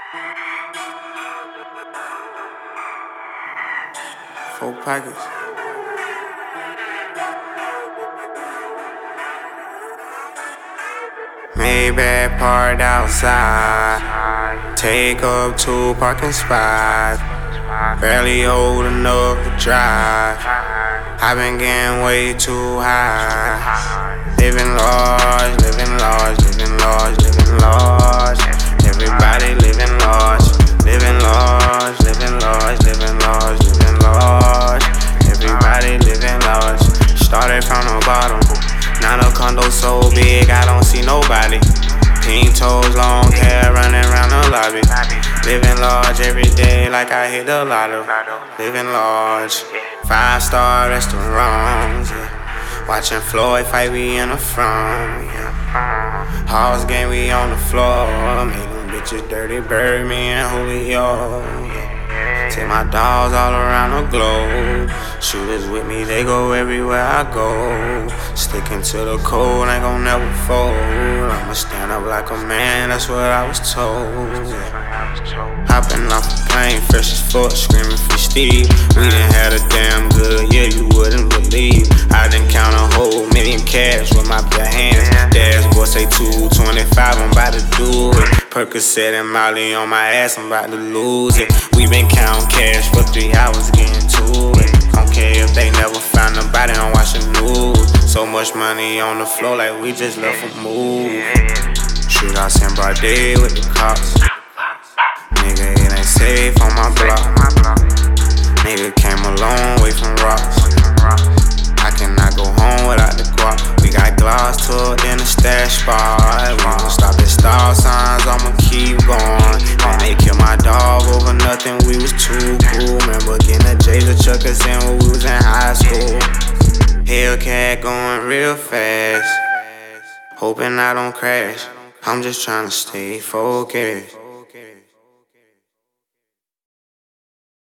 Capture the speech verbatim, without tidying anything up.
Four pockets. Maybach parked outside. Take up two parking spots. Barely old enough to drive. I been getting way too high. Living large, living large, living large, living large. Everybody living large. Living large, living large, living large, living large. Everybody living large. Started from the bottom. Now the condo so big, I don't see nobody. Pink toes, long hair, running around the lobby. Living large every day like I hit the lotto. Living large, five star restaurants. Yeah. Watching Floyd fight, we in the front. Yeah. House game, we on the floor. Made them bitches dirty, bird me and Julio. Yeah. Take my dogs all around the globe. Shooters with me, they go everywhere I go. Sticking to the code, ain't gon' never fold. I'ma stand up like a man, that's what I was told. Hopping off the plane, fresh as fuck, screaming for Steve. We done had a damn good year, you wouldn't believe. I done count a whole million cash with my bare hands. Dashboard say two twenty-five, I'm about to do it. Percocet and Molly on my ass, I'm about to lose it. We been counting cash for three hours getting to it. Don't care if they never found nobody, I'm watching news. So much money on the floor like we just left a move. Shootouts in broad day with the cops. Nigga, it ain't safe on my block. Nigga came a long way from rocks. I cannot go home without the guap. We got gloss tucked in the stash spot. Won't stop at stop signs, I'ma keep going. Man, they killed my dog over nothing, we was too cool. Remember getting a J's or Chuckers in when we was in high school. Hellcat going real fast. Hoping I don't crash. I'm just tryna stay focused.